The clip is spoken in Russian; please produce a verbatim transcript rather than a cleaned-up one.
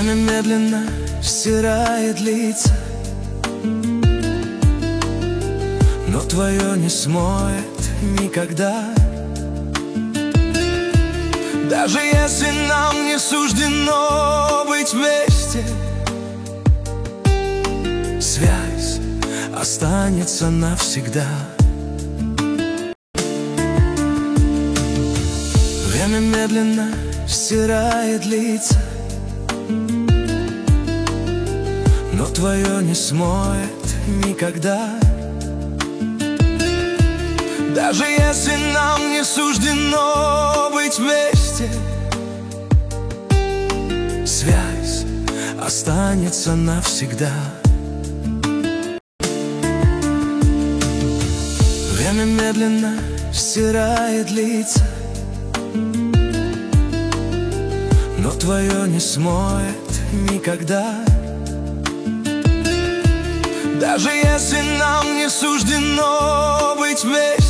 Время медленно стирает лица, но твое не смоет никогда. Даже если нам не суждено быть вместе, связь останется навсегда. Время медленно стирает лица, но твое не смоет никогда. Даже если нам не суждено быть вместе, связь останется навсегда. Время медленно стирает лица, но твое не смоет никогда. Даже если нам не суждено быть вместе,